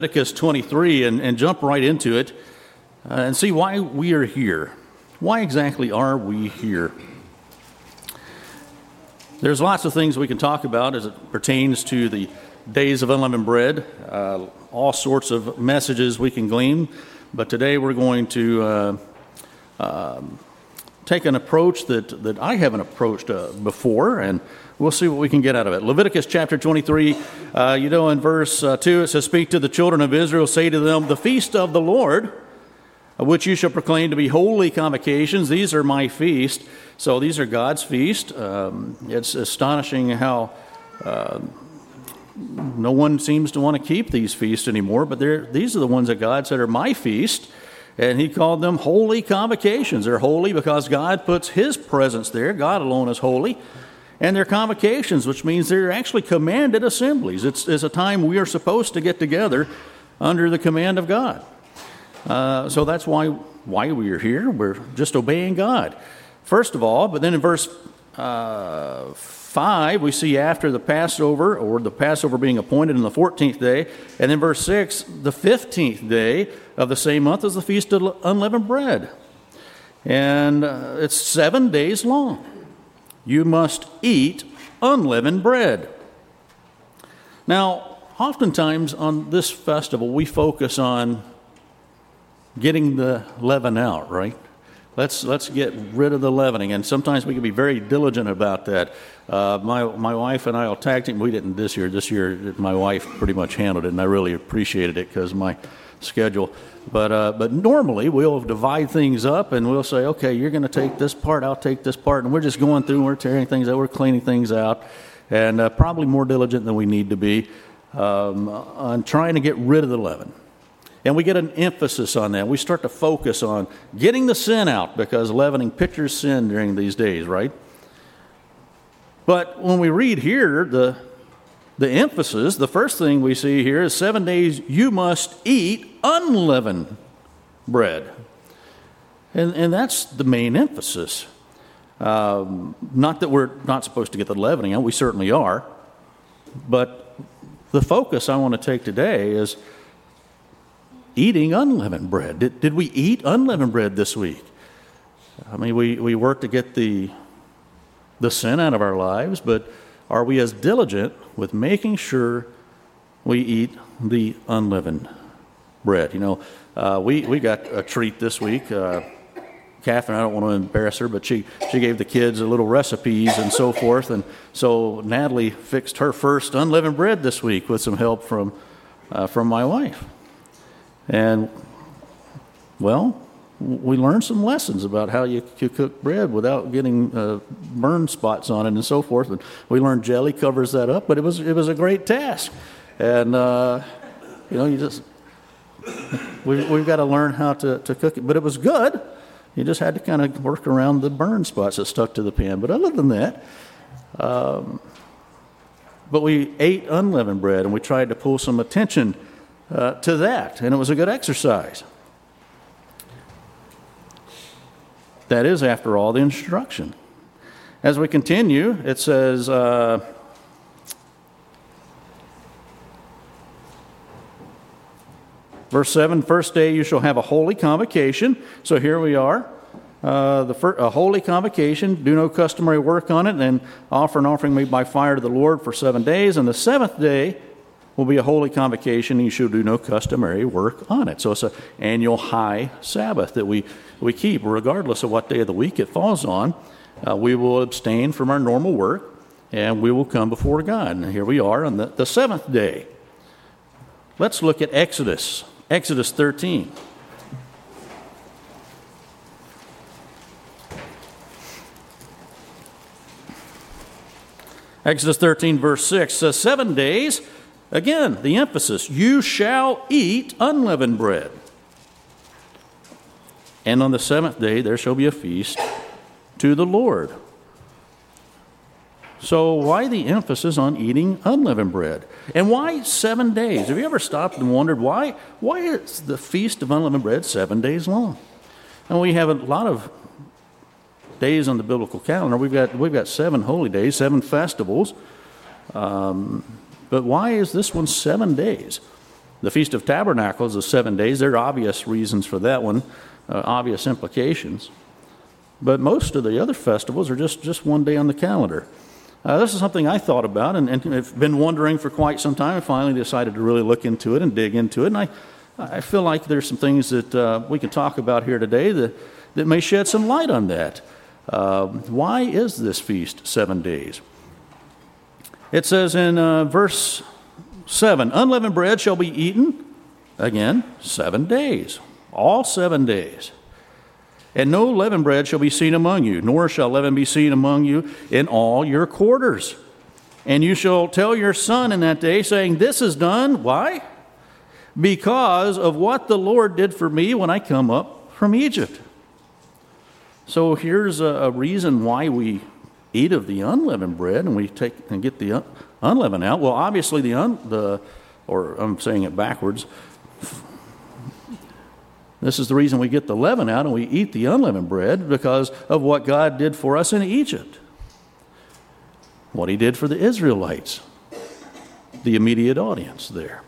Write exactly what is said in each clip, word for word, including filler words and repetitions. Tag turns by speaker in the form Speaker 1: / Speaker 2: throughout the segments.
Speaker 1: Leviticus twenty-three and, and jump right into it uh, and see why we are here. Why exactly are we here? There's lots of things we can talk about as it pertains to the days of unleavened bread, uh, all sorts of messages we can glean, but today we're going to uh, uh, take an approach that, that I haven't approached uh, before, and we'll see what we can get out of it. Leviticus chapter twenty-three, uh, you know, in verse uh, two, it says, "Speak to the children of Israel, say to them, the feast of the Lord, which you shall proclaim to be holy convocations. These are my feast." So these are God's feast. Um, it's astonishing how uh, no one seems to want to keep these feasts anymore, but these are the ones that God said are my feast. And he called them holy convocations. They're holy because God puts his presence there. God alone is holy. And they're convocations, which means they're actually commanded assemblies. It's, it's a time we are supposed to get together under the command of God. Uh, so that's why, why we are here. We're just obeying God. First of all, but then in verse uh, five, we see after the Passover, or the Passover being appointed on the fourteenth day, and then verse six, the fifteenth day of the same month is the Feast of Unleavened Bread. And uh, it's seven days long. You must eat unleavened bread. Now, oftentimes on this festival, we focus on getting the leaven out, right? Let's let's get rid of the leavening, and sometimes we can be very diligent about that. Uh, my my wife and I will tag team. We didn't this year. This year, my wife pretty much handled it, and I really appreciated it because of my schedule. But uh, but normally we'll divide things up, and we'll say, okay, you're going to take this part, I'll take this part, and we're just going through, and we're tearing things out, we're cleaning things out, and uh, probably more diligent than we need to be um, on trying to get rid of the leaven. And we get an emphasis on that. We start to focus on getting the sin out because leavening pictures sin during these days, right? But when we read here, the the emphasis, the first thing we see here is seven days you must eat unleavened bread. And, and that's the main emphasis. Um, not that we're not supposed to get the leavening out, we certainly are. But the focus I want to take today is eating unleavened bread. Did, did we eat unleavened bread this week? I mean, we, we work to get the, the sin out of our lives, but are we as diligent with making sure we eat the unleavened bread? You know, uh, we, we got a treat this week. Uh, Catherine, I don't want to embarrass her, but she, she gave the kids a little recipes and so forth. And so Natalie fixed her first unleavened bread this week with some help from uh, from my wife. And, well, we learned some lessons about how you, you cook bread without getting uh, burn spots on it and so forth. And we learned jelly covers that up, but it was it was a great task. And, uh, you know, you just, we, we've got to learn how to, to cook it. But it was good. You just had to kind of work around the burn spots that stuck to the pan. But other than that, um, but we ate unleavened bread, and we tried to pull some attention Uh, to that, and it was a good exercise. That is, after all, the instruction. As we continue, it says, uh, verse seven, first day you shall have a holy convocation. So here we are, uh, the first, a holy convocation, do no customary work on it, and offer an offering made by fire to the Lord for seven days, and the seventh day will be a holy convocation, and you shall do no customary work on it. So it's an annual high Sabbath that we, we keep, regardless of what day of the week it falls on. Uh, we will abstain from our normal work, and we will come before God. And here we are on the, the seventh day. Let's look at Exodus, Exodus thirteen. Exodus thirteen, verse six says, seven days... Again, the emphasis, you shall eat unleavened bread. And on the seventh day there shall be a feast to the Lord. So why the emphasis on eating unleavened bread? And why seven days? Have you ever stopped and wondered why, why is the Feast of Unleavened Bread seven days long? And we have a lot of days on the biblical calendar. We've got, we've got seven holy days, seven festivals. Um... But why is this one seven days? The Feast of Tabernacles is seven days. There are obvious reasons for that one, uh, obvious implications. But most of the other festivals are just, just one day on the calendar. Uh, this is something I thought about and, and have been wondering for quite some time. I finally decided to really look into it and dig into it. And I, I feel like there's some things that uh, we can talk about here today that, that may shed some light on that. Uh, why is this feast seven days? It says in uh, verse seven, unleavened bread shall be eaten, again, seven days, all seven days. And no leavened bread shall be seen among you, nor shall leaven be seen among you in all your quarters. And you shall tell your son in that day, saying, this is done, why? Because of what the Lord did for me when I come up from Egypt. So here's a, a reason why we eat of the unleavened bread and we take and get the un, unleavened out. Well, obviously the un, the or I'm saying it backwards. This is the reason we get the leaven out and we eat the unleavened bread, because of what God did for us in Egypt. What he did for the Israelites, the immediate audience there.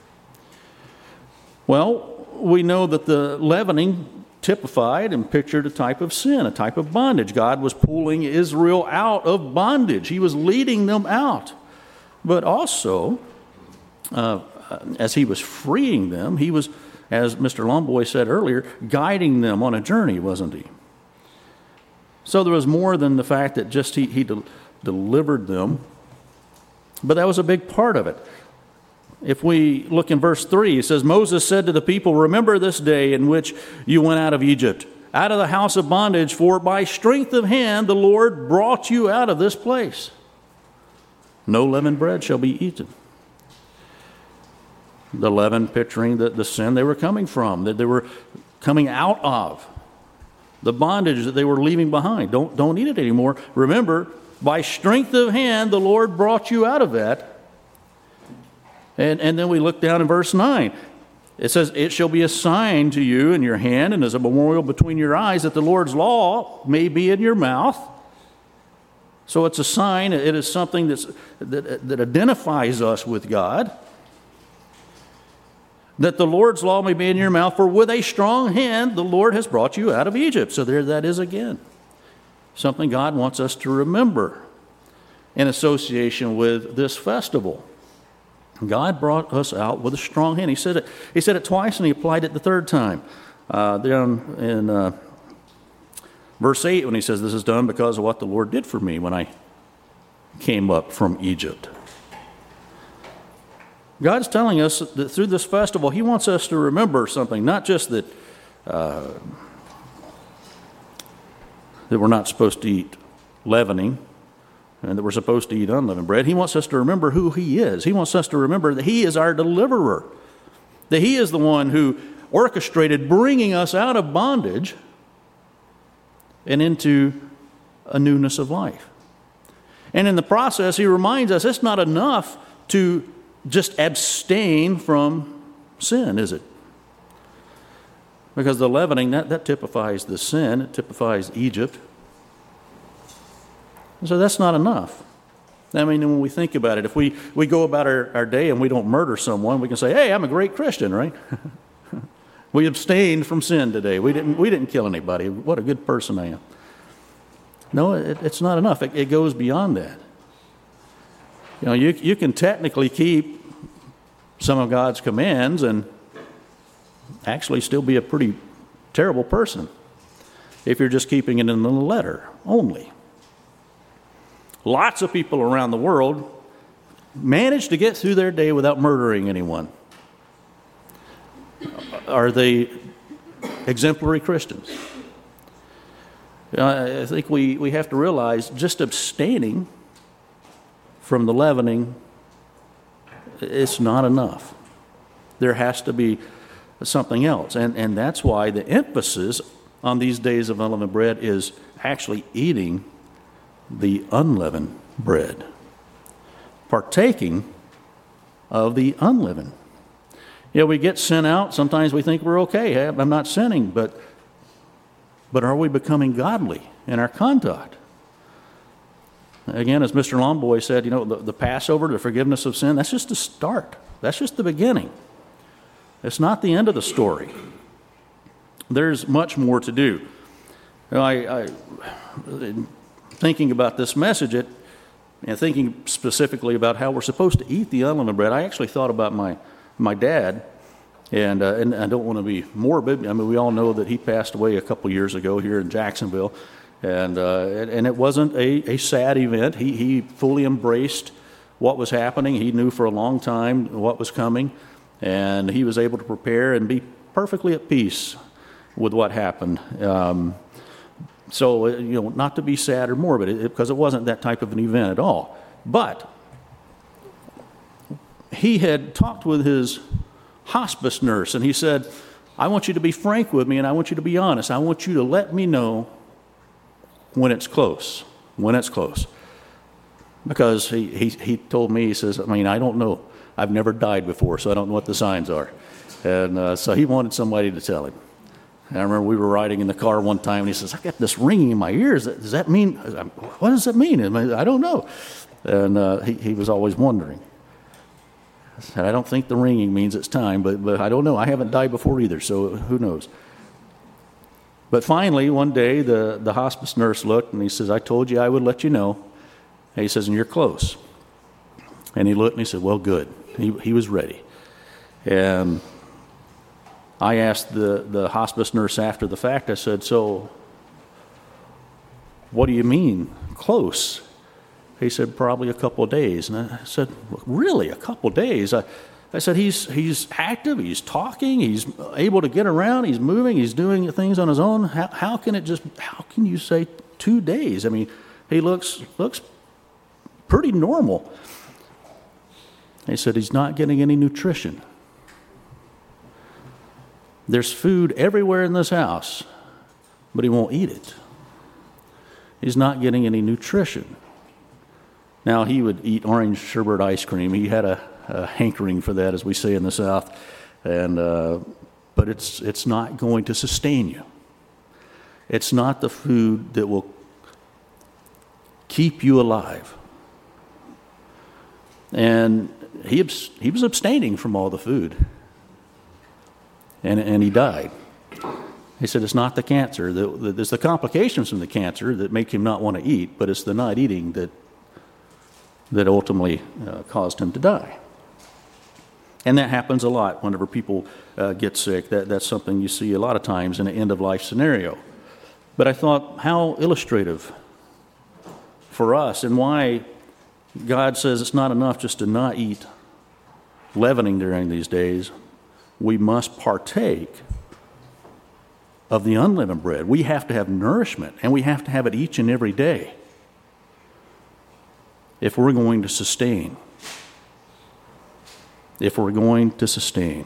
Speaker 1: Well, we know that the leavening typified and pictured a type of sin, a type of bondage. God was pulling Israel out of bondage. He was leading them out. But also, uh, as he was freeing them, he was, as Mister Lomboy said earlier, guiding them on a journey, wasn't he? So there was more than the fact that just he, he de- delivered them, but that was a big part of it. If we look in verse three, it says, Moses said to the people, remember this day in which you went out of Egypt, out of the house of bondage, for by strength of hand the Lord brought you out of this place. No leavened bread shall be eaten. The leaven picturing the, the sin they were coming from, that they were coming out of, the bondage that they were leaving behind. Don't, don't eat it anymore. Remember, by strength of hand, the Lord brought you out of that. And, and then we look down in verse nine. It says, it shall be a sign to you in your hand and as a memorial between your eyes that the Lord's law may be in your mouth. So it's a sign. It is something that's, that, that identifies us with God. That the Lord's law may be in your mouth, for with a strong hand the Lord has brought you out of Egypt. So there that is again. Something God wants us to remember in association with this festival. God brought us out with a strong hand. He said it, he said it twice and he applied it the third time. Uh, down in uh, verse eight when he says, this is done because of what the Lord did for me when I came up from Egypt. God's telling us that through this festival, he wants us to remember something, not just that uh, that we're not supposed to eat leavening and that we're supposed to eat unleavened bread. He wants us to remember who he is. He wants us to remember that he is our deliverer, that he is the one who orchestrated bringing us out of bondage and into a newness of life. And in the process, he reminds us it's not enough to just abstain from sin, is it? Because the leavening, that, that typifies the sin. It typifies Egypt. And so that's not enough. I mean, when we think about it, if we, we go about our, our day and we don't murder someone, we can say, hey, I'm a great Christian, right? We abstained from sin today. We didn't, we didn't kill anybody. What a good person I am. No, it, it's not enough. It, it goes beyond that. You know, you, you can technically keep some of God's commands and actually still be a pretty terrible person if you're just keeping it in the letter only. Lots of people around the world manage to get through their day without murdering anyone. Are they exemplary Christians? I think we, we have to realize just abstaining from the leavening, it's not enough. There has to be something else. And, and that's why the emphasis on these days of unleavened bread is actually eating the unleavened bread, partaking of the unleavened. You know, we get sin out. Sometimes we think we're okay. Hey, I'm not sinning, but but are we becoming godly in our conduct? Again, as Mister Lomboy said, you know, the, the Passover, the forgiveness of sin, that's just the start. That's just the beginning. It's not the end of the story. There's much more to do. You know, I, I, thinking about this message, it, and thinking specifically about how we're supposed to eat the unleavened bread, I actually thought about my my dad, and uh, and I don't want to be morbid. I mean, we all know that he passed away a couple years ago here in Jacksonville, and uh, and, and it wasn't a, a sad event. He he fully embraced what was happening. He knew for a long time what was coming, and he was able to prepare and be perfectly at peace with what happened. Um, So, you know, not to be sad or morbid, it, because it wasn't that type of an event at all. But he had talked with his hospice nurse, and he said, I want you to be frank with me, and I want you to be honest. I want you to let me know when it's close, when it's close. Because he, he, he told me, he says, I mean, I don't know. I've never died before, so I don't know what the signs are. And uh, so he wanted somebody to tell him. And I remember we were riding in the car one time, and he says, I got this ringing in my ears. Does that mean, what does that mean? I don't know. And uh, he, he was always wondering. I said, I don't think the ringing means it's time, but, but I don't know. I haven't died before either, so who knows. But finally, one day, the, the hospice nurse looked, and he says, I told you I would let you know. And he says, and you're close. And he looked, and he said, well, good. He, he was ready. And I asked the, the hospice nurse after the fact, I said, so what do you mean, close? He said, probably a couple of days. And I said, really, a couple of days? I, I said, he's he's active, he's talking, he's able to get around, he's moving, he's doing things on his own. How, how can it just, how can you say two days? I mean, he looks looks pretty normal. He said, he's not getting any nutrition. There's food everywhere in this house, but he won't eat it. He's not getting any nutrition. Now, he would eat orange sherbet ice cream. He had a, a hankering for that, as we say in the South, and uh, but it's it's not going to sustain you. It's not the food that will keep you alive. And he he was abstaining from all the food. And, and he died. He said it's not the cancer. The, the, it's the complications from the cancer that make him not want to eat, but it's the not eating that that ultimately uh, caused him to die. And that happens a lot whenever people uh, get sick. That, that's something you see a lot of times in an end-of-life scenario. But I thought, how illustrative for us, and why God says it's not enough just to not eat leavening during these days. We must partake of the unleavened bread. We have to have nourishment, and we have to have it each and every day if we're going to sustain. If we're going to sustain.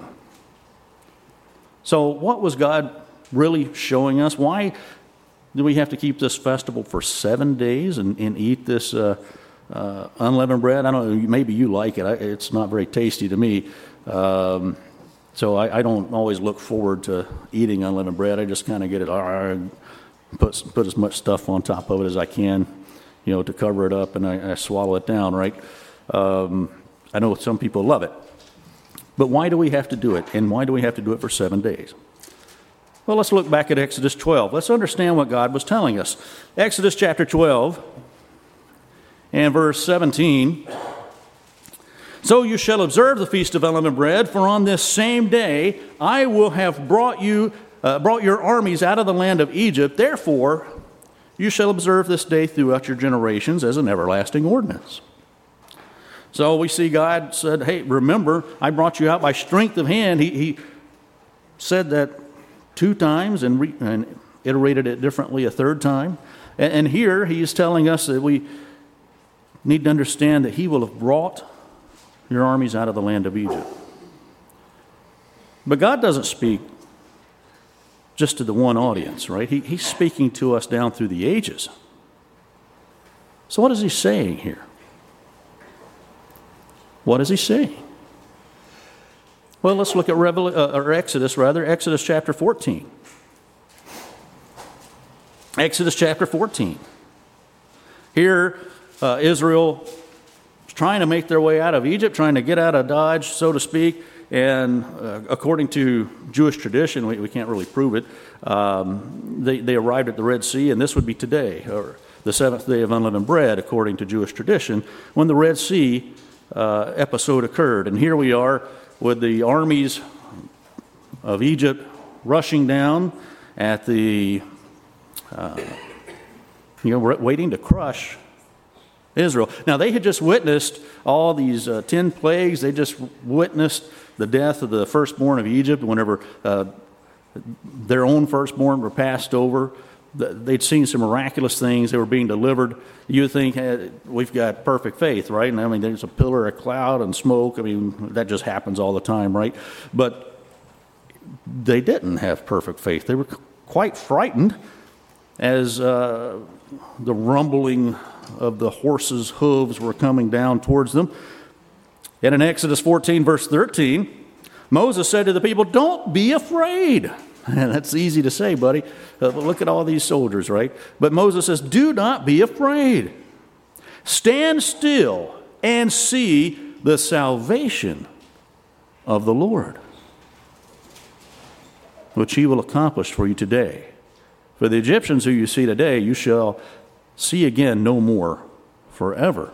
Speaker 1: So what was God really showing us? Why do we have to keep this festival for seven days and, and eat this uh, uh, unleavened bread? I don't know, maybe you like it. I, it's not very tasty to me. Um, So I, I don't always look forward to eating unleavened bread. I just kind of get it, uh, put put as much stuff on top of it as I can, you know, to cover it up, and I, I swallow it down, right? Um, I know some people love it. But why do we have to do it, and why do we have to do it for seven days? Well, let's look back at Exodus twelve. Let's understand what God was telling us. Exodus chapter twelve and verse seventeen. So you shall observe the feast of unleavened bread, for on this same day I will have brought you, uh, brought your armies out of the land of Egypt. Therefore, you shall observe this day throughout your generations as an everlasting ordinance. So we see God said, hey, remember, I brought you out by strength of hand. He, he said that two times and, re, and iterated it differently a third time. And, and here he is telling us that we need to understand that he will have brought your armies out of the land of Egypt. But God doesn't speak just to the one audience, right? He, he's speaking to us down through the ages. So what is he saying here? What is he saying? Well, let's look at Revel- uh, or Exodus, rather, Exodus chapter fourteen. Exodus chapter fourteen. Here, uh, Israel trying to make their way out of Egypt, trying to get out of Dodge, so to speak, And uh, according to Jewish tradition, we, we can't really prove it, um, they, they arrived at the Red Sea, and this would be today, or the seventh day of unleavened bread, according to Jewish tradition, when the Red Sea uh, episode occurred. And here we are with the armies of Egypt rushing down at the, uh, you know, waiting to crush Israel. Now, they had just witnessed all these uh, ten plagues. They just witnessed the death of the firstborn of Egypt whenever uh, their own firstborn were passed over. They'd seen some miraculous things. They were being delivered. You would think, hey, we've got perfect faith, right? And I mean, there's a pillar of cloud and smoke. I mean, that just happens all the time, right? But they didn't have perfect faith. They were quite frightened as uh, the rumbling of the horses' hooves were coming down towards them. And in Exodus fourteen, verse thirteen, Moses said to the people, "Don't be afraid." And that's easy to say, buddy. Uh, but look at all these soldiers, right? But Moses says, "Do not be afraid. Stand still and see the salvation of the Lord, which he will accomplish for you today. For the Egyptians who you see today, you shall see again no more forever."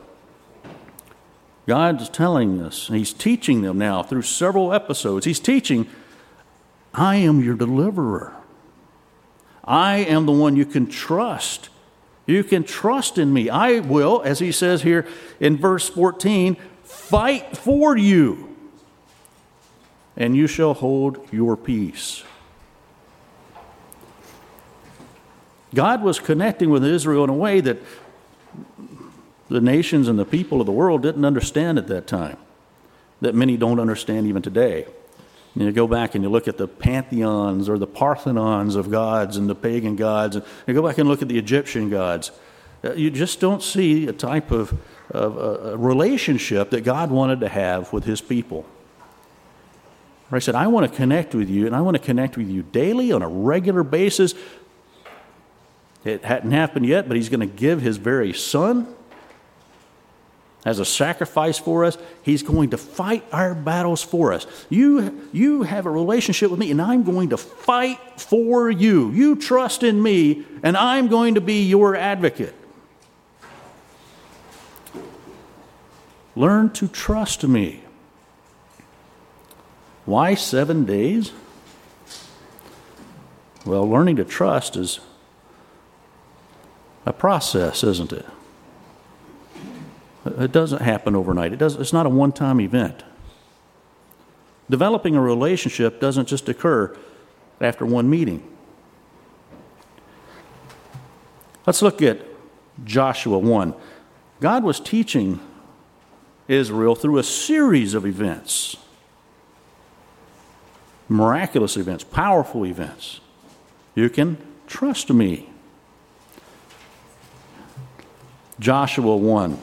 Speaker 1: God's telling us, he's teaching them now through several episodes. He's teaching, I am your deliverer. I am the one you can trust. You can trust in me. I will, as he says here in verse fourteen, fight for you, and you shall hold your peace. God was connecting with Israel in a way that the nations and the people of the world didn't understand at that time, that many don't understand even today. You go back and you look at the pantheons or the parthenons of gods and the pagan gods, and you go back and look at the Egyptian gods. You just don't see a type of, of a relationship that God wanted to have with his people. He said, I want to connect with you, and I want to connect with you daily on a regular basis. It hadn't happened yet, but he's going to give his very son as a sacrifice for us. He's going to fight our battles for us. You, you have a relationship with me, and I'm going to fight for you. You trust in me, and I'm going to be your advocate. Learn to trust me. Why seven days? Well, learning to trust is a process, isn't it? It doesn't happen overnight. It doesn't, it's not a one-time event. Developing a relationship doesn't just occur after one meeting. Let's look at Joshua one. God was teaching Israel through a series of events. Miraculous events, powerful events. You can trust me. Joshua one.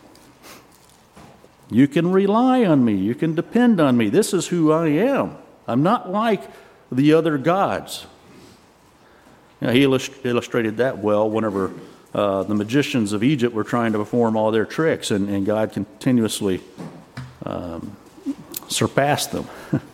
Speaker 1: You can rely on me. You can depend on me. This is who I am. I'm not like the other gods. Now, he illust- illustrated that well whenever uh, the magicians of Egypt were trying to perform all their tricks, and, and God continuously um, surpassed them.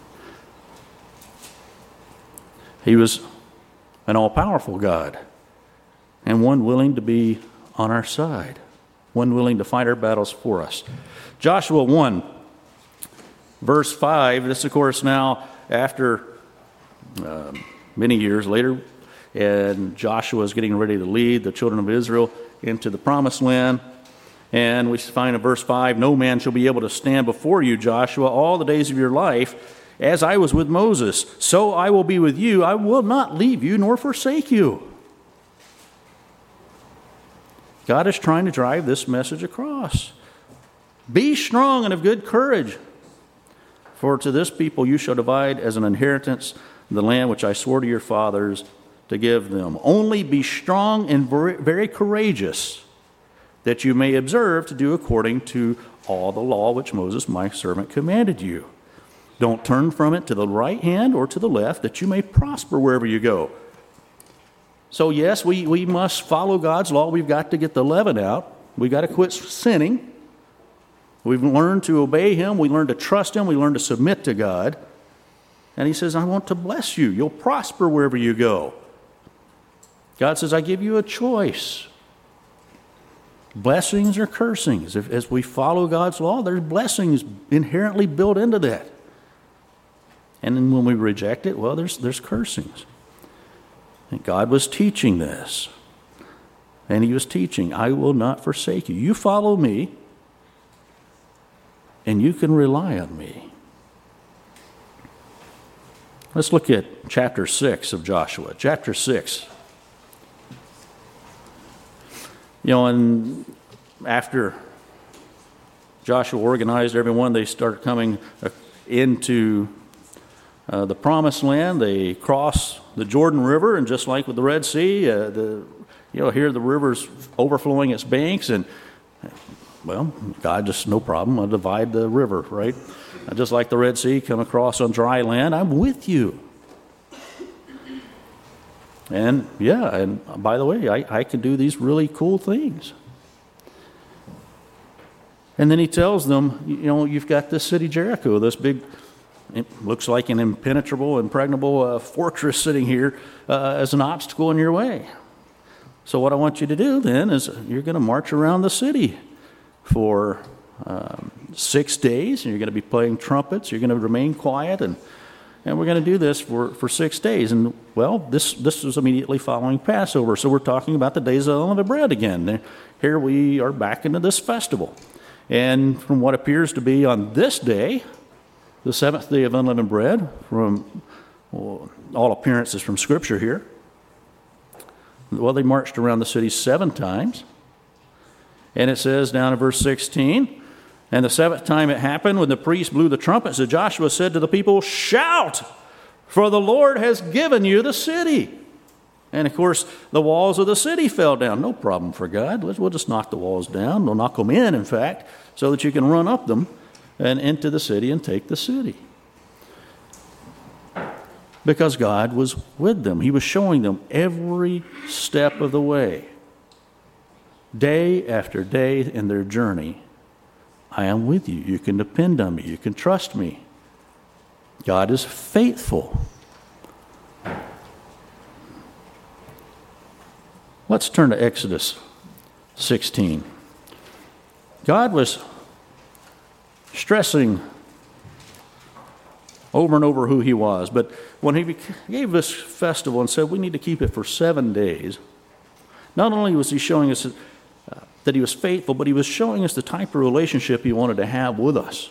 Speaker 1: He was an all-powerful God, and one willing to be on our side, one willing to fight our battles for us. Joshua one, verse five, this of course now after uh, many years later, and Joshua is getting ready to lead the children of Israel into the promised land. And we find in verse five, no man shall be able to stand before you, Joshua, all the days of your life. As I was with Moses, so I will be with you. I will not leave you nor forsake you. God is trying to drive this message across. Be strong and of good courage, for to this people you shall divide as an inheritance the land which I swore to your fathers to give them. Only be strong and very courageous, that you may observe to do according to all the law which Moses my servant commanded you. Don't turn from it to the right hand or to the left, that you may prosper wherever you go. So yes, we, we must follow God's law. We've got to get the leaven out. We've got to quit sinning. We've learned to obey him. We learn to trust him. We learn to submit to God. And he says, I want to bless you. You'll prosper wherever you go. God says, I give you a choice. Blessings or cursings. If, as we follow God's law, there's blessings inherently built into that. And then when we reject it, well, there's, there's cursings. And God was teaching this. And he was teaching, I will not forsake you. You follow me, and you can rely on me. Let's look at chapter six of Joshua. Chapter six. You know, and after Joshua organized everyone, they started coming into uh, the promised land. They cross the Jordan River, and just like with the Red Sea, uh, the you know here the river's overflowing its banks, and well, God just no problem. I'll divide the river, right? Just like the Red Sea, come across on dry land. I'm with you. And yeah, and by the way, I, I can do these really cool things. And then he tells them, you know, you've got this city Jericho, this big, it looks like an impenetrable, impregnable uh, fortress sitting here uh, as an obstacle in your way. So what I want you to do then is you're going to march around the city for um, six days, and you're going to be playing trumpets. You're going to remain quiet, and and we're going to do this for, for six days. And well, this this was immediately following Passover, so we're talking about the days of unleavened bread again. Here we are back into this festival, and from what appears to be on this day, the seventh day of unleavened bread, from well, all appearances from Scripture here. Well, they marched around the city seven times. And it says down in verse sixteen, and the seventh time it happened, when the priest blew the trumpet, so Joshua said to the people, shout, for the Lord has given you the city. And of course, the walls of the city fell down. No problem for God. We'll just knock the walls down. We'll knock them in, in fact, so that you can run up them and into the city and take the city. Because God was with them. He was showing them every step of the way. Day after day in their journey, I am with you. You can depend on me. You can trust me. God is faithful. Let's turn to Exodus sixteen. God was stressing over and over who he was. But when he gave this festival and said we need to keep it for seven days, not only was he showing us uh, that he was faithful, but he was showing us the type of relationship he wanted to have with us.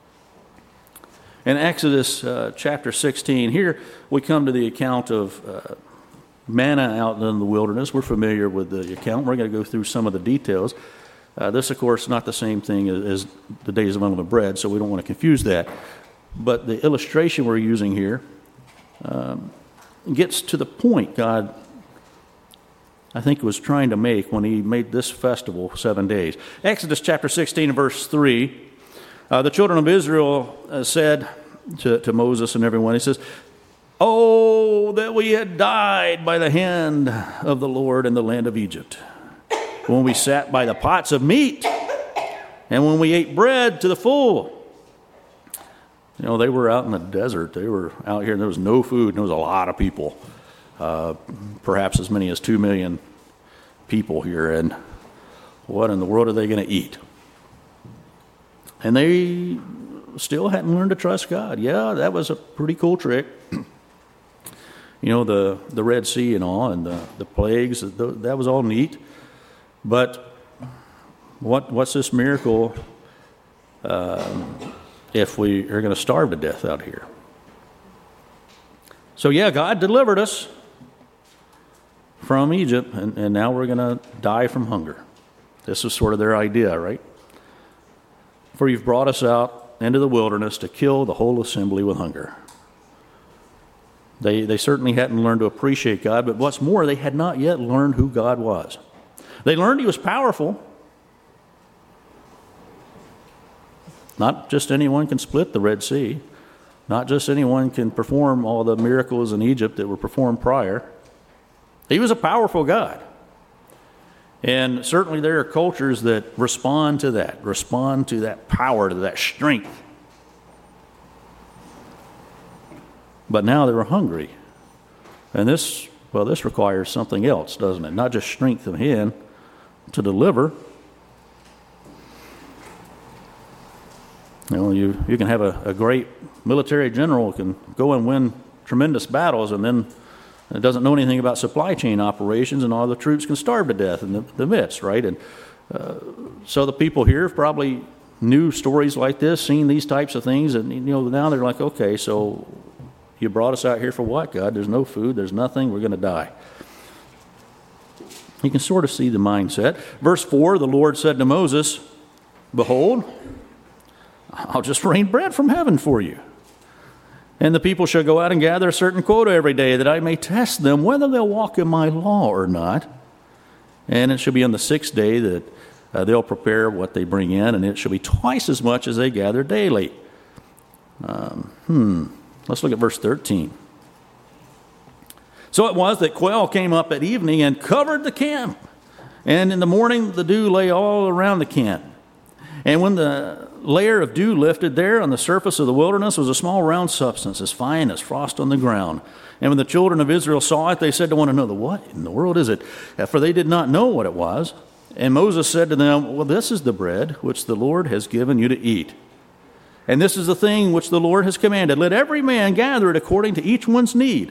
Speaker 1: In Exodus uh, chapter sixteen, here we come to the account of uh, manna out in the wilderness. We're familiar with the account. We're going to go through some of the details. Uh, this, of course, is not the same thing as, as the days of unleavened bread, so we don't want to confuse that. But the illustration we're using here um, gets to the point God, I think, was trying to make when he made this festival seven days. Exodus chapter sixteen, verse three, uh, the children of Israel uh, said to, to Moses and everyone, he says, oh, that we had died by the hand of the Lord in the land of Egypt, when we sat by the pots of meat, and when we ate bread to the full. You know, they were out in the desert. They were out here, and there was no food, and there was a lot of people, uh, perhaps as many as two million people here, and what in the world are they going to eat? And they still hadn't learned to trust God. Yeah, that was a pretty cool trick. You know, the, the Red Sea and all, and the, the plagues, that was all neat. But what what's this miracle um, if we are going to starve to death out here? So yeah, God delivered us from Egypt, and, and now we're going to die from hunger. This is sort of their idea, right? For you've brought us out into the wilderness to kill the whole assembly with hunger. They, they certainly hadn't learned to appreciate God, but what's more, they had not yet learned who God was. They learned he was powerful. Not just anyone can split the Red Sea. Not just anyone can perform all the miracles in Egypt that were performed prior. He was a powerful God. And certainly there are cultures that respond to that, respond to that power, to that strength. But now they were hungry. And this, well, this requires something else, doesn't it? Not just strength of hand to deliver. You know, you, you can have a, a great military general who can go and win tremendous battles, and then doesn't know anything about supply chain operations, and all the troops can starve to death in the, the midst, right? And uh, so the people here probably knew stories like this, seen these types of things, and you know now they're like, okay, so you brought us out here for what, God? There's no food, there's nothing, we're going to die. You can sort of see the mindset. Verse four, the Lord said to Moses, behold, I'll just rain bread from heaven for you. And the people shall go out and gather a certain quota every day, that I may test them whether they'll walk in my law or not. And it shall be on the sixth day that uh, they'll prepare what they bring in, and it shall be twice as much as they gather daily. Um, hmm. Let's look at verse thirteen. So it was that quail came up at evening and covered the camp. And in the morning the dew lay all around the camp. And when the layer of dew lifted, there on the surface of the wilderness was a small round substance, as fine as frost on the ground. And when the children of Israel saw it, they said to one another, what in the world is it? For they did not know what it was. And Moses said to them, well, this is the bread which the Lord has given you to eat. And this is the thing which the Lord has commanded. Let every man gather it according to each one's need.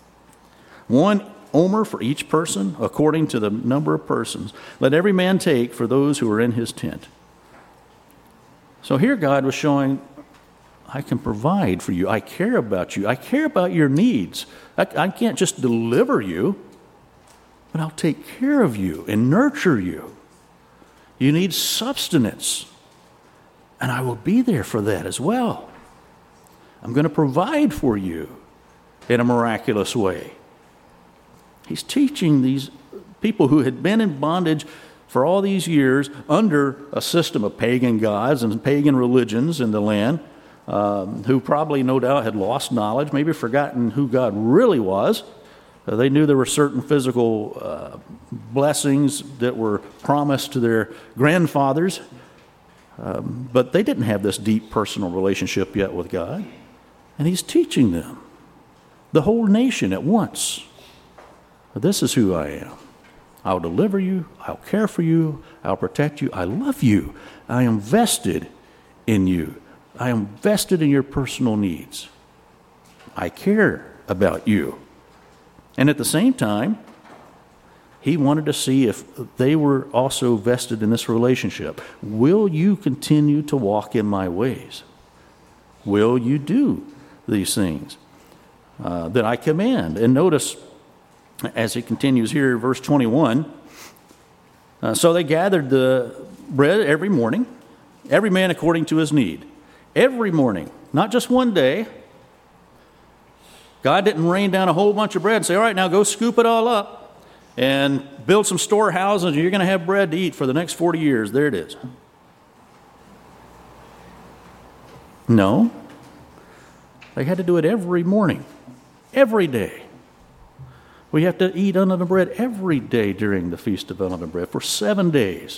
Speaker 1: One omer for each person, according to the number of persons. Let every man take for those who are in his tent. So here God was showing, I can provide for you. I care about you. I care about your needs. I, I can't just deliver you, but I'll take care of you and nurture you. You need substance, and I will be there for that as well. I'm going to provide for you in a miraculous way. He's teaching these people who had been in bondage for all these years under a system of pagan gods and pagan religions in the land, um, who probably no doubt had lost knowledge, maybe forgotten who God really was. Uh, they knew there were certain physical uh, blessings that were promised to their grandfathers, um, but they didn't have this deep personal relationship yet with God. And he's teaching them, the whole nation at once. This is who I am. I'll deliver you. I'll care for you. I'll protect you. I love you. I am vested in you. I am vested in your personal needs. I care about you. And at the same time, he wanted to see if they were also vested in this relationship. Will you continue to walk in my ways? Will you do these things uh, that I command? And notice, as it continues here, verse twenty-one, uh, so they gathered the bread every morning, every man according to his need. Every morning, not just one day. God didn't rain down a whole bunch of bread and say, all right, now go scoop it all up and build some storehouses, and you're going to have bread to eat for the next forty years. There it is. No. They had to do it every morning, every day. We have to eat unleavened bread every day during the Feast of Unleavened Bread for seven days.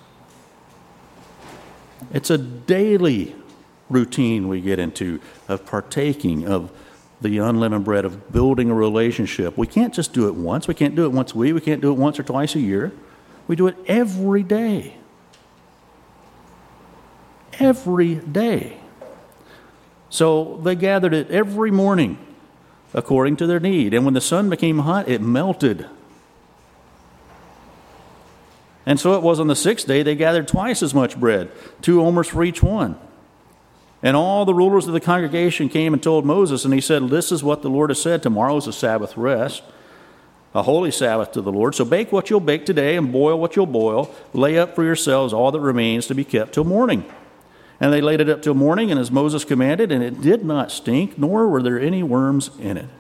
Speaker 1: It's a daily routine we get into of partaking of the unleavened bread, of building a relationship. We can't just do it once. We can't do it once a week. We can't do it once or twice a year. We do it every day. Every day. So they gathered it every morning, according to their need. And when the sun became hot, it melted. And so it was on the sixth day, they gathered twice as much bread, two omers for each one. And all the rulers of the congregation came and told Moses, and he said, this is what the Lord has said, tomorrow is a Sabbath rest, a holy Sabbath to the Lord. So bake what you'll bake today and boil what you'll boil. Lay up for yourselves all that remains to be kept till morning. And they laid it up till morning, and as Moses commanded, and it did not stink, nor were there any worms in it.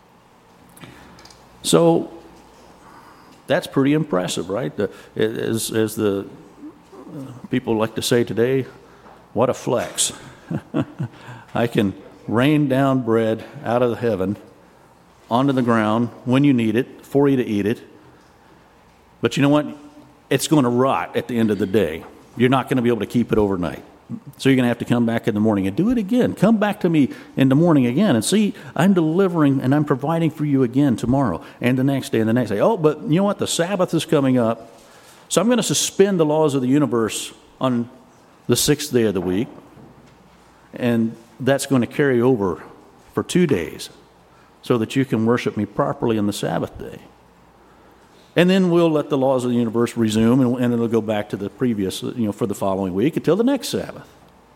Speaker 1: So that's pretty impressive, right? The, as, as the people like to say today, what a flex. I can rain down bread out of heaven onto the ground when you need it, for you to eat it. But you know what? it's going to rot at the end of the day. You're not going to be able to keep it overnight. So you're going to have to come back in the morning and do it again. Come back to me in the morning again and see, I'm delivering and I'm providing for you again tomorrow and the next day and the next day. Oh, but you know what? The Sabbath is coming up. So I'm going to suspend the laws of the universe on the sixth day of the week. And that's going to carry over for two days so that you can worship me properly on the Sabbath day. And then we'll let the laws of the universe resume, and, and it'll go back to the previous, you know, for the following week until the next Sabbath.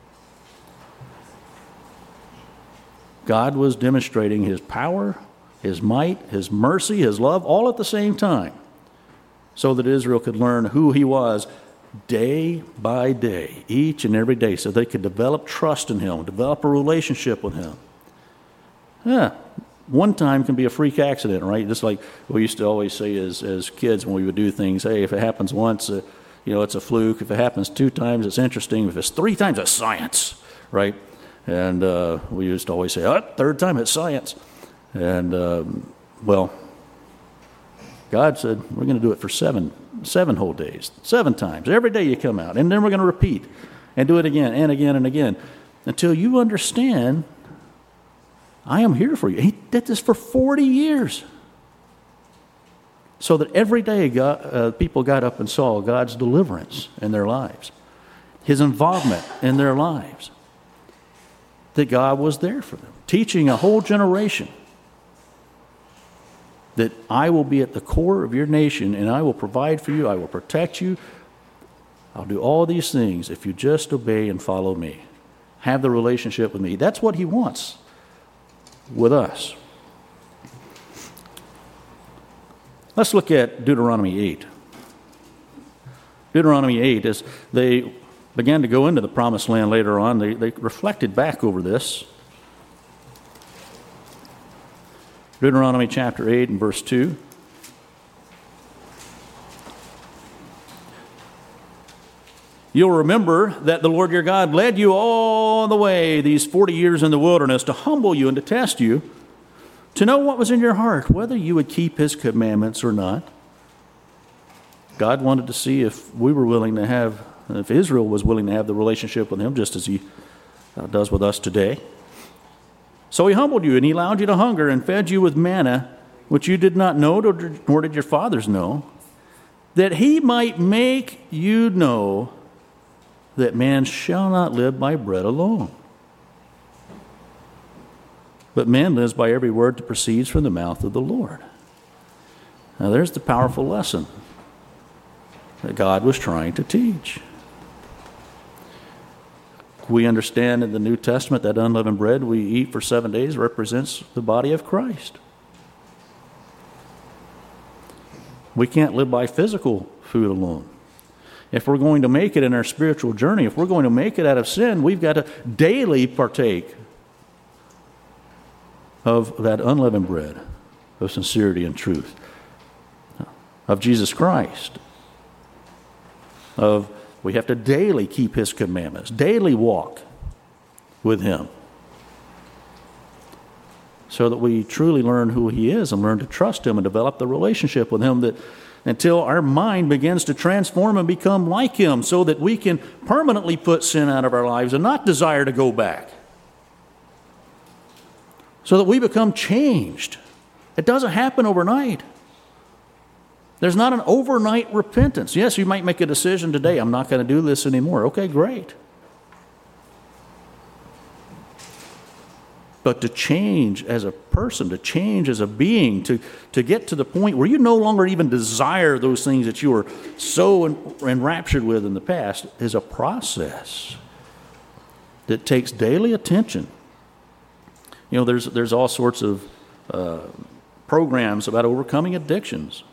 Speaker 1: God was demonstrating his power, his might, his mercy, his love, all at the same time, so that Israel could learn who he was day by day, each and every day, so they could develop trust in him, develop a relationship with him. Yeah. One time can be a freak accident, right? Just like we used to always say as, as kids when we would do things, hey, if it happens once, uh, you know, it's a fluke. If it happens two times, it's interesting. If it's three times, it's science, right? And uh, we used to always say, oh, third time, it's science. And, um, well, God said, we're going to do it for seven, seven whole days, seven times. Every day you come out. And then we're going to repeat and do it again and again and again until you understand I am here for you. He did this for forty years. So that every day God, uh, people got up and saw God's deliverance in their lives, his involvement in their lives, that God was there for them, teaching a whole generation that I will be at the core of your nation and I will provide for you, I will protect you. I'll do all these things if you just obey and follow me. Have the relationship with me. That's what he wants with us. Let's look at Deuteronomy eight. Deuteronomy eight, as they began to go into the promised land later on, they, they reflected back over this. Deuteronomy chapter eight and verse two. You'll remember that the Lord your God led you all the way these forty years in the wilderness to humble you and to test you, to know what was in your heart, whether you would keep his commandments or not. God wanted to see if we were willing to have, if Israel was willing to have the relationship with him, just as he does with us today. So he humbled you, and he allowed you to hunger and fed you with manna, which you did not know, nor did your fathers know, that he might make you know that man shall not live by bread alone, but man lives by every word that proceeds from the mouth of the Lord. Now there's the powerful lesson that God was trying to teach. We understand in the New Testament that unleavened bread we eat for seven days represents the body of Christ. We can't live by physical food alone. If we're going to make it in our spiritual journey, if we're going to make it out of sin, we've got to daily partake of that unleavened bread of sincerity and truth, of Jesus Christ, of we have to daily keep his commandments, daily walk with him, so that we truly learn who he is and learn to trust him and develop the relationship with him, that until our mind begins to transform and become like him, so that we can permanently put sin out of our lives and not desire to go back, so that we become changed. It doesn't happen overnight. There's not an overnight repentance. Yes, you might make a decision today, I'm not going to do this anymore. Okay, great. But to change as a person, to change as a being, to, to get to the point where you no longer even desire those things that you were so enraptured with in the past, is a process that takes daily attention. You know, there's there's all sorts of uh, programs about overcoming addictions.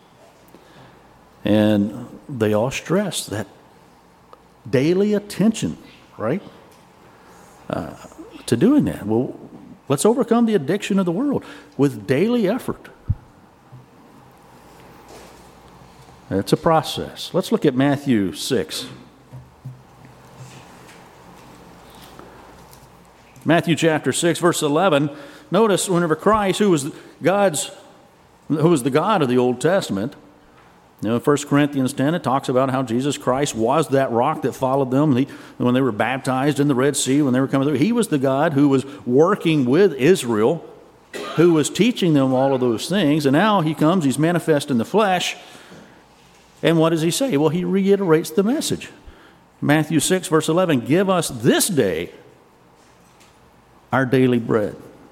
Speaker 1: And they all stress that daily attention, right, uh, to doing that. Well, let's overcome the addiction of the world with daily effort. It's a process. Let's look at Matthew six. Matthew chapter six, verse eleven. Notice whenever Christ, who was God's, who was the God of the Old Testament, You know, in First Corinthians ten, it talks about how Jesus Christ was that rock that followed them he, when they were baptized in the Red Sea, when they were coming through. He was the God who was working with Israel, who was teaching them all of those things. And now he comes, he's manifest in the flesh. And what does he say? Well, he reiterates the message. Matthew six, verse eleven, give us this day our daily bread.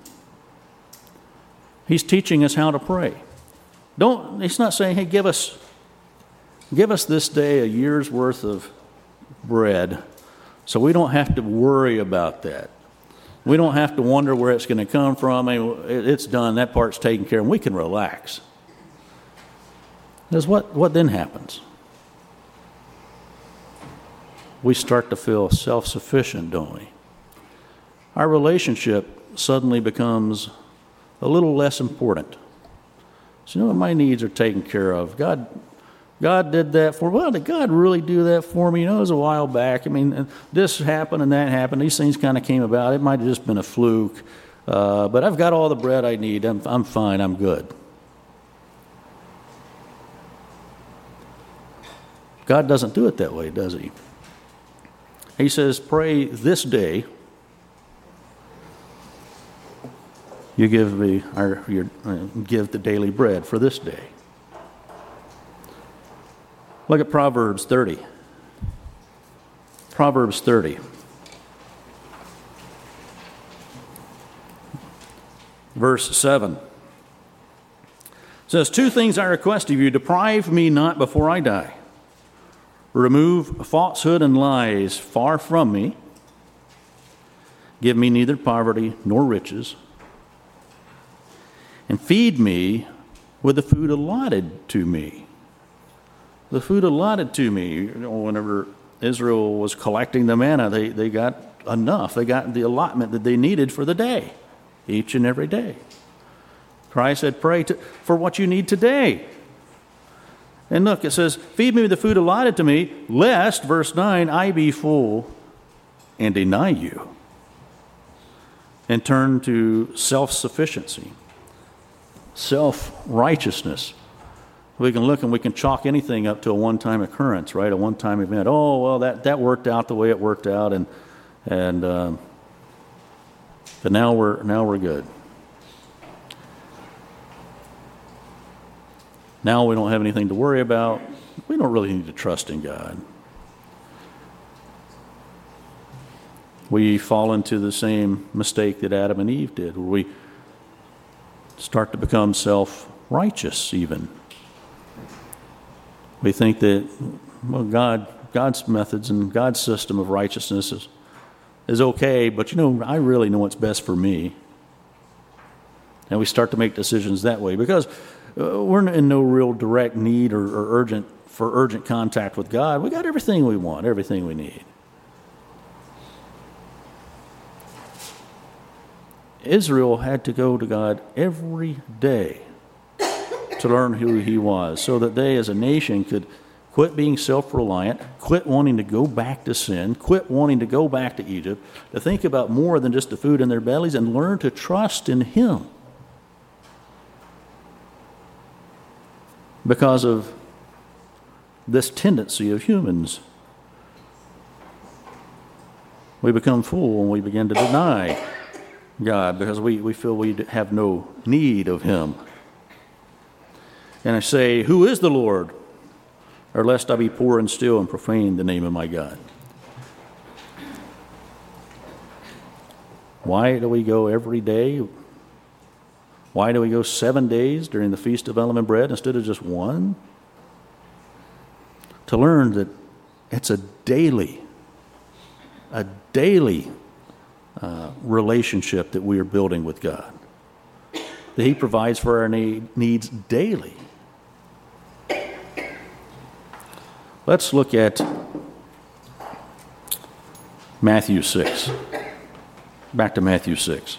Speaker 1: He's teaching us how to pray. Don't, he's not saying, hey, give us, give us this day a year's worth of bread so we don't have to worry about that. We don't have to wonder where it's going to come from. I mean, it's done. That part's taken care of, and we can relax. Because what, what then happens? We start to feel self-sufficient, don't we? Our relationship suddenly becomes a little less important. So, you know what, my needs are taken care of. God God did that for me. Well, did God really do that for me? You know, it was a while back. I mean, this happened and that happened. These things kind of came about. It might have just been a fluke. Uh, but I've got all the bread I need. I'm, I'm fine. I'm good. God doesn't do it that way, does he? He says, pray this day. You give me our, your, uh, give the daily bread for this day. Look at Proverbs thirty. Proverbs thirty. Verse seven. It says, two things I request of you, deprive me not before I die. Remove falsehood and lies far from me. Give me neither poverty nor riches. And feed me with the food allotted to me. The food allotted to me. You know, whenever Israel was collecting the manna, they, they got enough. They got the allotment that they needed for the day, each and every day. Christ said, pray to, for what you need today. And look, it says, feed me with the food allotted to me, lest, verse nine, I be full and deny you, and turn to self-sufficiency, self-righteousness. We can look and we can chalk anything up to a one-time occurrence, right? A one-time event. Oh, well, that, that worked out the way it worked out, and and um, but now we're now we're good. Now we don't have anything to worry about. We don't really need to trust in God. We fall into the same mistake that Adam and Eve did, where we start to become self-righteous even. We think that, well, God, God's methods and God's system of righteousness is, is okay, but you know, I really know what's best for me. And we start to make decisions that way because uh, we're in no real direct need or, or urgent for urgent contact with God. We got everything we want, everything we need. Israel had to go to God every day to learn who he was, so that they as a nation could quit being self-reliant, quit wanting to go back to sin, quit wanting to go back to Egypt, to think about more than just the food in their bellies, and learn to trust in him. Because of this tendency of humans, we become fool and we begin to deny God because we, we feel we have no need of him. And I say, who is the Lord? Or lest I be poor and still and profane the name of my God. Why do we go every day? Why do we go seven days during the Feast of Unleavened Bread instead of just one? To learn that it's a daily, a daily uh, relationship that we are building with God. That he provides for our need, needs daily. Let's look at Matthew six. Back to Matthew six.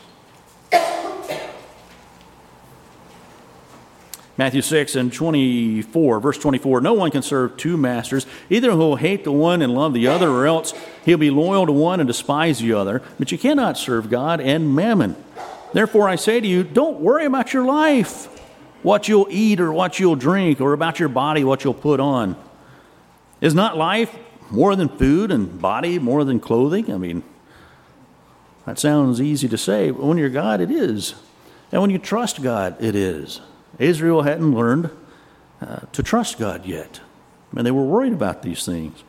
Speaker 1: Matthew six and twenty-four, verse twenty-four, no one can serve two masters. Either he will hate the one and love the other, or else he'll be loyal to one and despise the other. But you cannot serve God and mammon. Therefore I say to you, don't worry about your life, what you'll eat or what you'll drink, or about your body, what you'll put on. Is not life more than food and body more than clothing? I mean, that sounds easy to say, but when you're God, it is. And when you trust God, it is. Israel hadn't learned uh, to trust God yet, and they were worried about these things.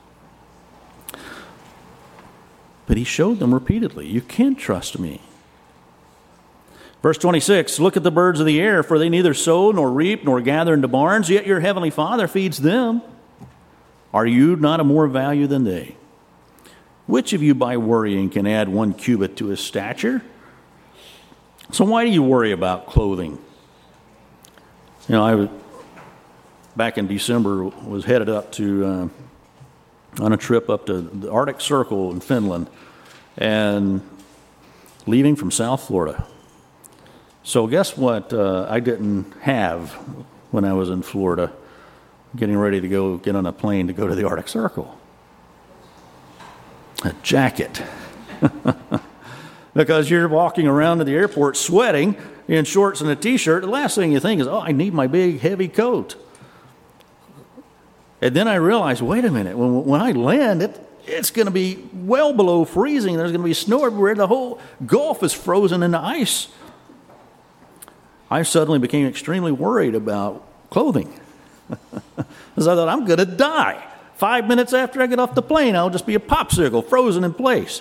Speaker 1: But he showed them repeatedly, you can trust me. Verse twenty-six, look at the birds of the air, for they neither sow nor reap nor gather into barns, yet your heavenly Father feeds them. Are you not of more value than they? Which of you by worrying can add one cubit to his stature? So why do you worry about clothing? You know, I was, back in December, was headed up to, uh, on a trip up to the Arctic Circle in Finland, and leaving from South Florida. So guess what uh, I didn't have when I was in Florida, getting ready to go get on a plane to go to the Arctic Circle? A jacket. Because you're walking around to the airport sweating in shorts and a t-shirt, the last thing you think is, oh, I need my big heavy coat. And then I realized, wait a minute, when, when I land, it, it's going to be well below freezing. There's going to be snow everywhere. The whole Gulf is frozen in the ice. I suddenly became extremely worried about clothing. Because I thought, I'm going to die. Five minutes after I get off the plane, I'll just be a popsicle frozen in place.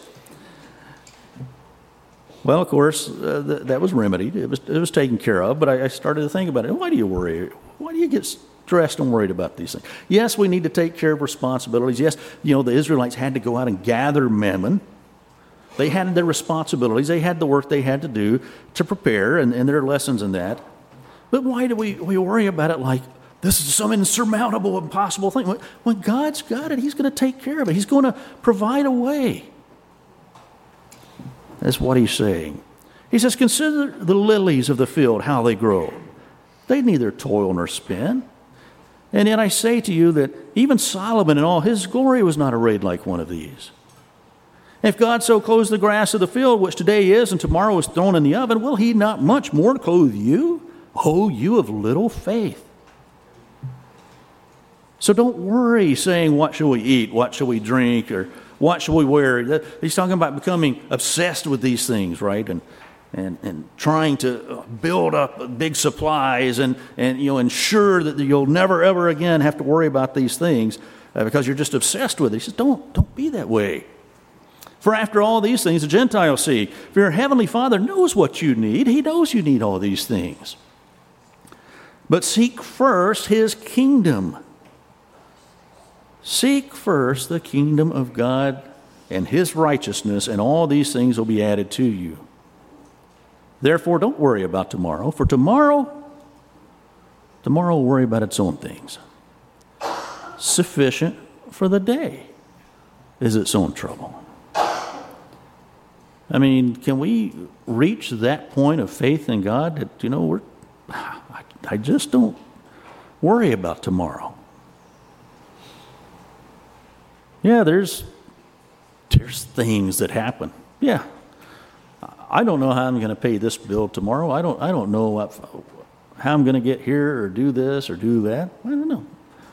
Speaker 1: Well, of course, uh, th- that was remedied. It was, it was taken care of, but I, I started to think about it. Why do you worry? Why do you get stressed and worried about these things? Yes, we need to take care of responsibilities. Yes, you know, the Israelites had to go out and gather mammon. They had their responsibilities. They had the work they had to do to prepare, and, and there are lessons in that. But why do we, we worry about it like this is some insurmountable, impossible thing? When, when God's got it, he's going to take care of it. He's going to provide a way. That's what he's saying. He says, consider the lilies of the field, how they grow. They neither toil nor spin. And yet I say to you that even Solomon in all his glory was not arrayed like one of these. If God so clothes the grass of the field, which today is and tomorrow is thrown in the oven, will he not much more clothe you? Oh, you of little faith. So don't worry saying, what shall we eat? What shall we drink? Or what shall we wear? He's talking about becoming obsessed with these things, right? And and and trying to build up big supplies and, and you know, ensure that you'll never, ever again have to worry about these things uh, because you're just obsessed with it. He says, don't, don't be that way. For after all these things, the Gentiles seek. For your heavenly Father knows what you need. He knows you need all these things. But seek first his kingdom. Seek first the kingdom of God and his righteousness, and all these things will be added to you. Therefore, don't worry about tomorrow, for tomorrow, tomorrow will worry about its own things. Sufficient for the day is its own trouble. I mean, can we reach that point of faith in God that, you know, we're, I, I just don't worry about tomorrow. Yeah, there's there's things that happen. Yeah, I don't know how I'm going to pay this bill tomorrow. I don't I don't know what, how I'm going to get here or do this or do that. I don't know.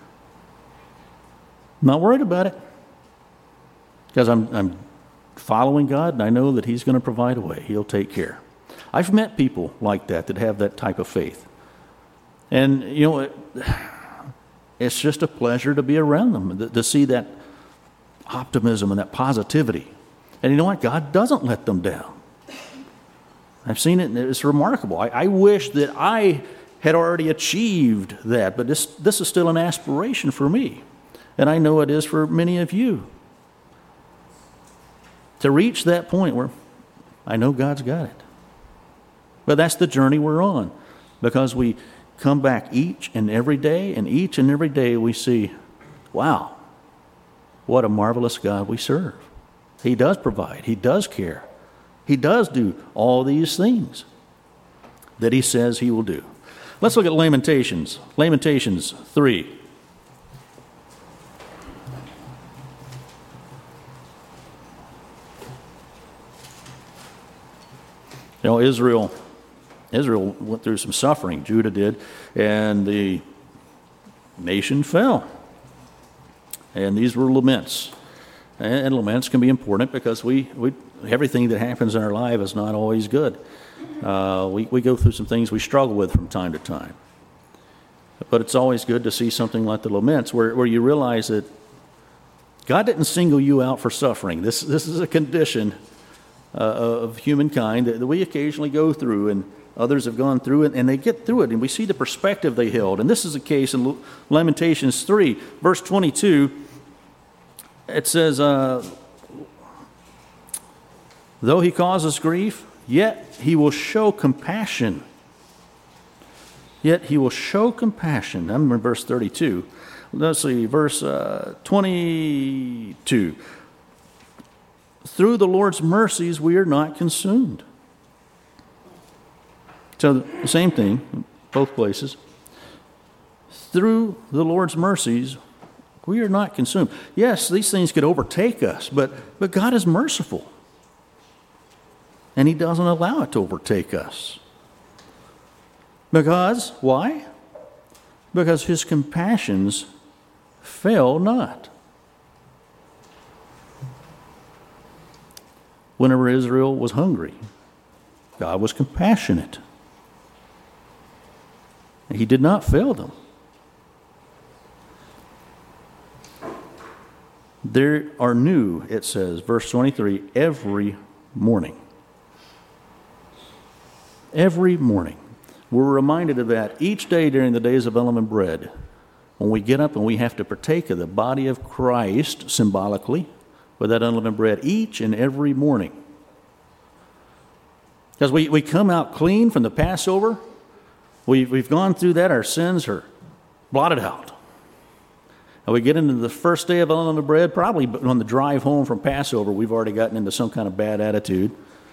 Speaker 1: I'm not worried about it because I'm I'm following God, and I know that he's going to provide a way. He'll take care. I've met people like that that have that type of faith, and you know, it, it's just a pleasure to be around them, to, to see that optimism and that positivity. And you know what? God doesn't let them down. I've seen it, and it's remarkable. I, I wish that I had already achieved that, but this this is still an aspiration for me, and I know it is for many of you. To reach that point where I know God's got it. But that's the journey we're on, because we come back each and every day, and each and every day we see, wow, what a marvelous God we serve. He does provide. He does care. He does do all these things that he says he will do. Let's look at Lamentations. Lamentations three. You know, Israel Israel went through some suffering, Judah did, and the nation fell. And these were laments. And, and laments can be important because we, we everything that happens in our life is not always good. Uh, we, we go through some things we struggle with from time to time. But it's always good to see something like the laments where, where you realize that God didn't single you out for suffering. This, this is a condition uh, of humankind that, that we occasionally go through, and others have gone through it, and they get through it, and we see the perspective they held. And this is the case in Lamentations three, verse twenty-two. It says, uh, though he causes grief, yet he will show compassion. Yet he will show compassion. I'm in verse thirty-two. Let's see, verse uh, twenty-two. Through the Lord's mercies we are not consumed. So the same thing, both places. Through the Lord's mercies we are not consumed. Yes, these things could overtake us, but, but God is merciful. And he doesn't allow it to overtake us. Because, why? Because his compassions fail not. Whenever Israel was hungry, God was compassionate. He did not fail them. There are new, it says, verse twenty-three, every morning. Every morning. We're reminded of that each day during the days of unleavened bread. When we get up and we have to partake of the body of Christ symbolically with that unleavened bread each and every morning. Because we, we come out clean from the Passover. We've, we've gone through that. Our sins are blotted out. And we get into the first day of unleavened bread, probably on the drive home from Passover, we've already gotten into some kind of bad attitude.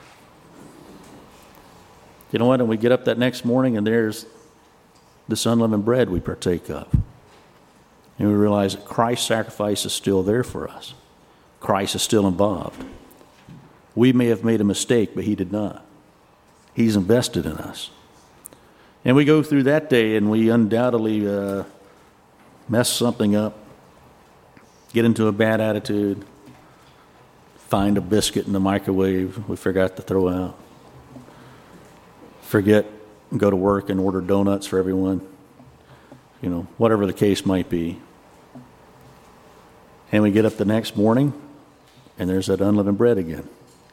Speaker 1: You know what? And we get up that next morning and there's this unleavened bread we partake of. And we realize that Christ's sacrifice is still there for us. Christ is still involved. We may have made a mistake, but he did not. He's invested in us. And we go through that day and we undoubtedly uh, mess something up, get into a bad attitude, find a biscuit in the microwave we forgot to throw out, forget, go to work and order donuts for everyone, you know, whatever the case might be. And we get up the next morning and there's that unleavened bread again.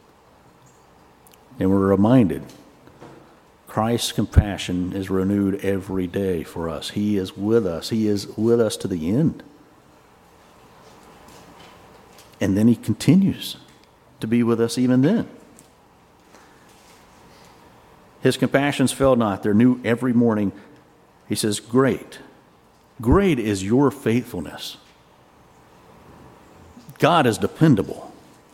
Speaker 1: And we're reminded Christ's compassion is renewed every day for us. He is with us. He is with us to the end. And then he continues to be with us even then. His compassions fail not. They're new every morning. He says, great. Great is your faithfulness. God is dependable.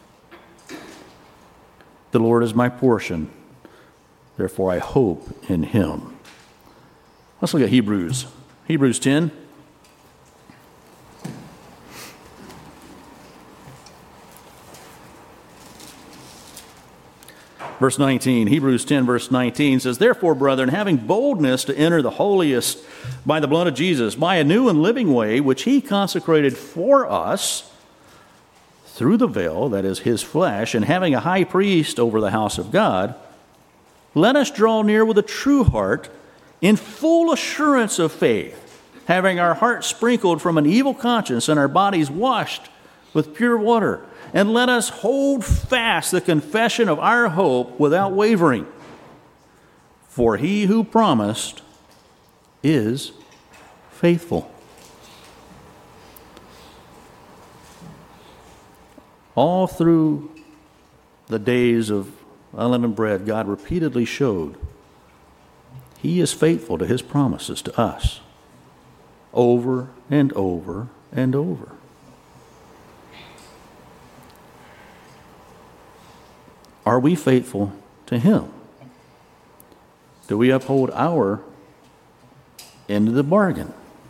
Speaker 1: The Lord is my portion. Therefore, I hope in him. Let's look at Hebrews. Hebrews ten. Verse nineteen. Hebrews ten, verse nineteen says, therefore, brethren, having boldness to enter the holiest by the blood of Jesus, by a new and living way, which he consecrated for us through the veil, that is his flesh, and having a high priest over the house of God, let us draw near with a true heart in full assurance of faith, having our hearts sprinkled from an evil conscience and our bodies washed with pure water. And let us hold fast the confession of our hope without wavering. For he who promised is faithful. All through the days of unleavened bread, God repeatedly showed he is faithful to his promises to us over and over and over. Are we faithful to him? Do we uphold our end of the bargain?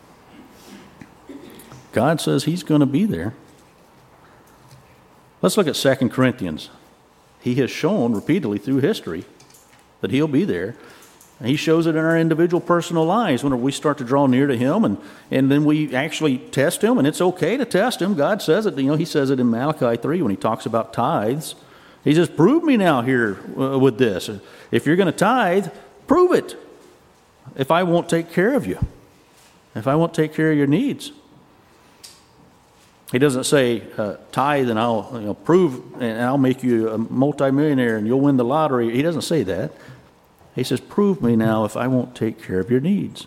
Speaker 1: God says he's going to be there. Let's look at Second Corinthians. He has shown repeatedly through history that he'll be there. He shows it in our individual personal lives when we start to draw near to Him, and, and then we actually test Him, and it's okay to test Him. God says it. You know, He says it in Malachi three when He talks about tithes. He says, prove me now here uh, with this. If you're going to tithe, prove it. If I won't take care of you, if I won't take care of your needs. He doesn't say, uh, tithe and I'll you know, prove and I'll make you a multimillionaire and you'll win the lottery. He doesn't say that. He says, prove me now if I won't take care of your needs.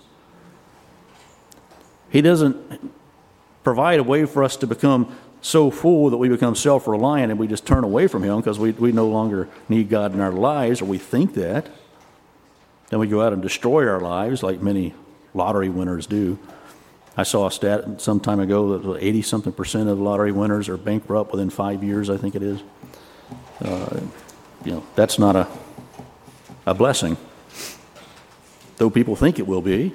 Speaker 1: He doesn't provide a way for us to become so full that we become self-reliant and we just turn away from Him because we, we no longer need God in our lives, or we think that. Then we go out and destroy our lives like many lottery winners do. I saw a stat some time ago that eighty-something percent of lottery winners are bankrupt within five years, I think it is. Uh, you know, that's not a a blessing, though people think it will be,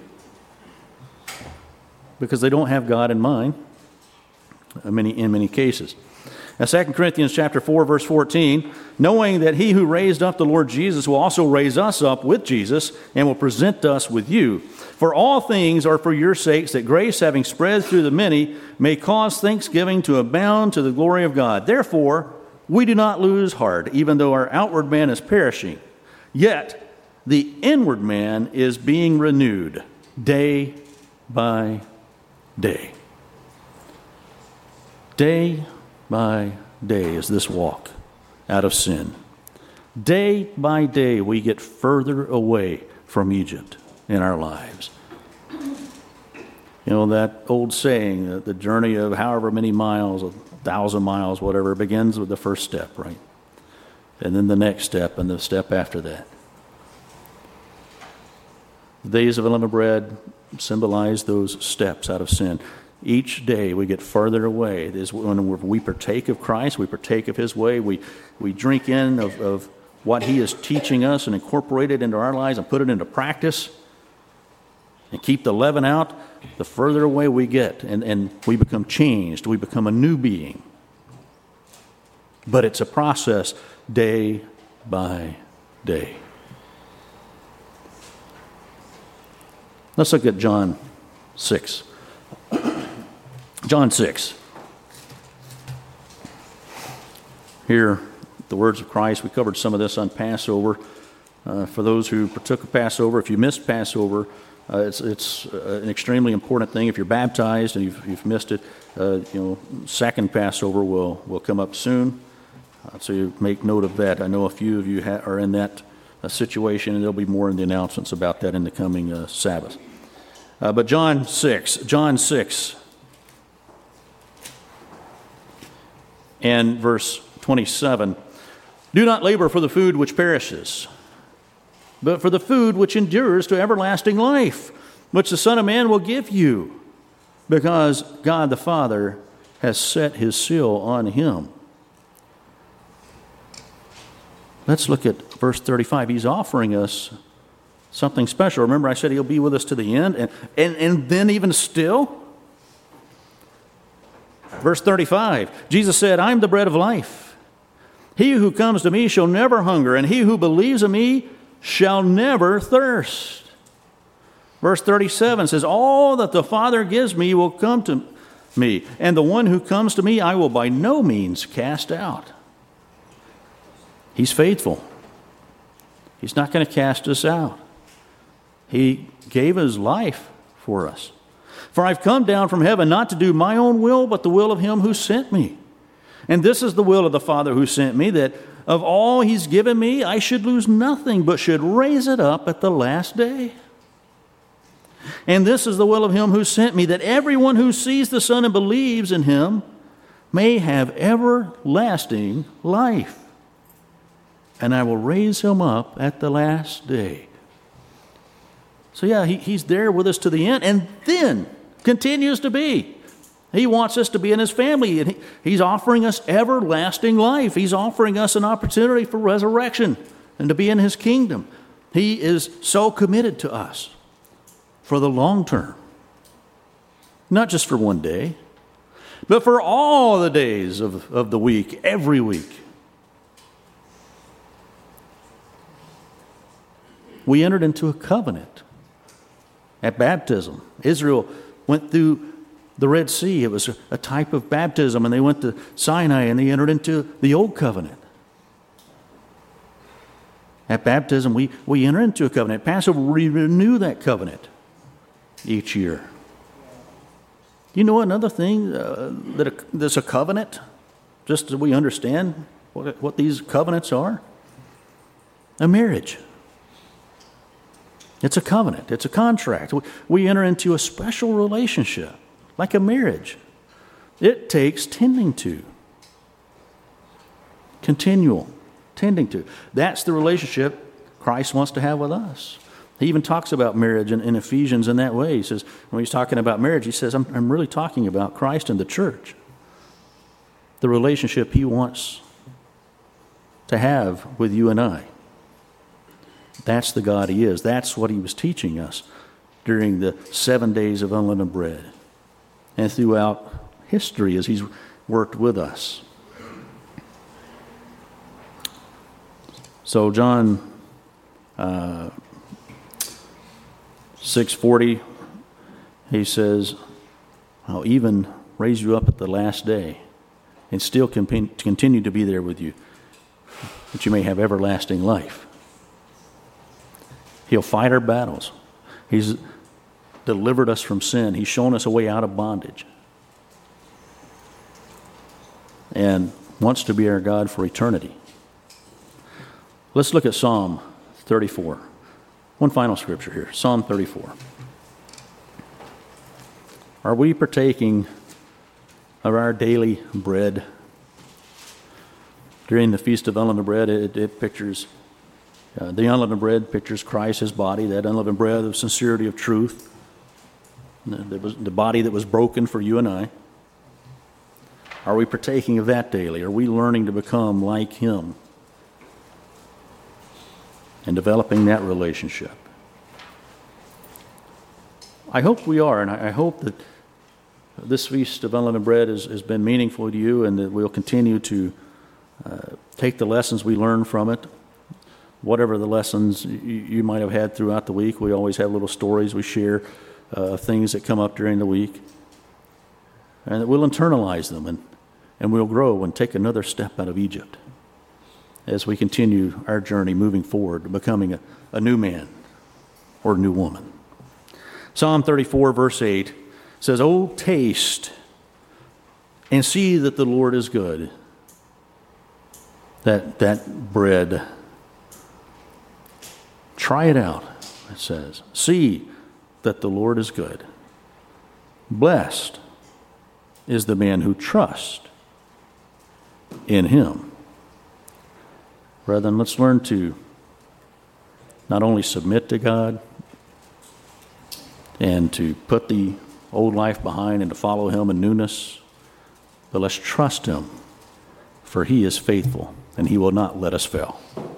Speaker 1: because they don't have God in mind in many, in many cases. Now, Second Corinthians chapter four, verse fourteen, knowing that He who raised up the Lord Jesus will also raise us up with Jesus and will present us with you. For all things are for your sakes, that grace, having spread through the many, may cause thanksgiving to abound to the glory of God. Therefore, we do not lose heart, even though our outward man is perishing. Yet the inward man is being renewed day by day. Day by day is this walk out of sin. Day by day we get further away from Egypt in our lives. You know, that old saying that the journey of however many miles, a thousand miles, whatever, begins with the first step, right? And then the next step, and the step after that. The days of unleavened bread symbolize those steps out of sin. Each day we get further away. It is when we partake of Christ, we partake of His way, we, we drink in of, of what He is teaching us and incorporate it into our lives and put it into practice and keep the leaven out, the further away we get, and, and we become changed. We become a new being. But it's a process day by day. Let's look at John six. John six. Here, the words of Christ. We covered some of this on Passover. Uh, for those who partook of Passover, if you missed Passover, uh, it's it's uh, an extremely important thing. If you're baptized and you've, you've missed it, uh, you know, second Passover will will come up soon. Uh, so you make note of that. I know a few of you ha- are in that uh, situation, and there'll be more in the announcements about that in the coming uh, Sabbath. Uh, but John six, John six, and verse twenty-seven, do not labor for the food which perishes, but for the food which endures to everlasting life, which the Son of Man will give you, because God the Father has set His seal on Him. Let's look at verse thirty-five. He's offering us something special. Remember, I said He'll be with us to the end, and, and, and then even still. Verse thirty-five, Jesus said, I am the bread of life. He who comes to me shall never hunger, and he who believes in me shall never thirst. Verse thirty-seven says, all that the Father gives me will come to me, and the one who comes to me I will by no means cast out. He's faithful. He's not going to cast us out. He gave His life for us. For I've come down from heaven not to do my own will, but the will of Him who sent me. And this is the will of the Father who sent me, that of all He's given me, I should lose nothing, but should raise it up at the last day. And this is the will of Him who sent me, that everyone who sees the Son and believes in Him may have everlasting life. And I will raise him up at the last day. So yeah, he, He's there with us to the end, and then continues to be. He wants us to be in His family, and he, He's offering us everlasting life. He's offering us an opportunity for resurrection and to be in His kingdom. He is so committed to us for the long term. Not just for one day, but for all the days of, of the week, every week. We entered into a covenant at baptism. Israel went through the Red Sea. It was a type of baptism, and they went to Sinai and they entered into the old covenant. At baptism, we, we enter into a covenant. At Passover, we renew that covenant each year. You know another thing uh, that a, that's a covenant? Just so we understand what, what these covenants are? A marriage. It's a covenant. It's a contract. We, we enter into a special relationship, like a marriage. It takes tending to. Continual tending to. That's the relationship Christ wants to have with us. He even talks about marriage in, in Ephesians in that way. He says, when he's talking about marriage, he says, I'm, I'm really talking about Christ and the church. The relationship he wants to have with you and I. That's the God he is. That's what he was teaching us during the seven days of unleavened bread and throughout history as he's worked with us. So John uh, six forty, he says, I'll even raise you up at the last day and still continue to be there with you, that you may have everlasting life. He'll fight our battles. He's delivered us from sin. He's shown us a way out of bondage. And wants to be our God for eternity. Let's look at Psalm thirty-four. One final scripture here. Psalm thirty-four. Are we partaking of our daily bread? During the Feast of Unleavened Bread, it, it pictures, uh, the unleavened bread pictures Christ, his body, that unleavened bread of sincerity of truth. That was the body that was broken for you and I. Are we partaking of that daily? Are we learning to become like him? And developing that relationship. I hope we are, and I hope that this Feast of Unleavened Bread has, has been meaningful to you, and that we'll continue to uh, take the lessons we learn from it. Whatever the lessons you, you might have had throughout the week, we always have little stories we share, uh, things that come up during the week. And that we'll internalize them, and, and we'll grow and take another step out of Egypt as we continue our journey moving forward to becoming a, a new man or a new woman. Psalm thirty-four, verse eight says, "Oh, taste and see that the Lord is good." That, that bread, try it out, it says. See that the Lord is good. Blessed is the man who trusts in him. Brethren, let's learn to not only submit to God and to put the old life behind and to follow him in newness, but let's trust him, for he is faithful and he will not let us fail.